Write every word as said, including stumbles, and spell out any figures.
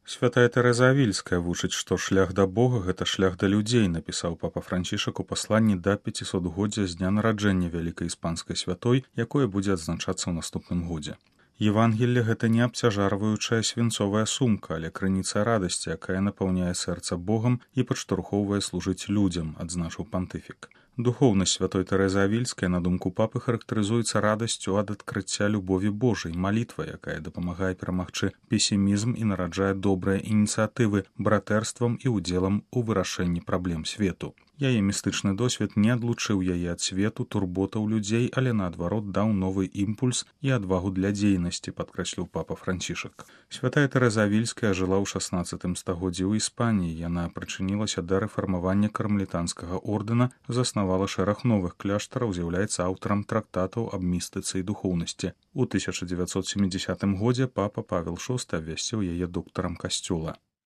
Святая Тэрэза Авільская вучыць, што шлях да Бога гэта шлях да людзей, напісаў папа Францішак у пасланні да пяцісотгоддзя з дня нараджэння вялікай іспанскай святой, якое будзе адзначацца ў наступным годзе. Евангелле гэта не абцяжарваючая свінцовая сумка, але крыніца радасці, якая напаўняе сэрца Богам і падштурхоўвае служыць людзям, адзначыў пантыфік. Духоўнасць святой Тэрэзы Авільскай, на думку папы, характарызуецца радасцю ад адкрыцця любові Божай, малітва, якая дапамагае перамагчы песімізм і нараджае добрыя ініцыятывы братэрствам і удзелам у вырашэнні праблем свету. Яе містычны досвед не адлучыў яе ад свету, турботаў людзей, але наадварот даў новы імпульс і адвагу для дзейнасці, падкрэсліў папа Францішак. Святая Тэрэза Авільская жыла ў шаснаццатым стагоддзі ў Іспаніі. Яна прычынілася да рэфармавання кармелітанскага ордэна, заснавала шэраг новых кляштараў, з'яўляецца аўтарам трактатаў аб містыцы і духоўнасці. У тысяча дзевяцьсот сямідзясятым годзе папа Павел шосты абвясціў яе доктарам касцёла.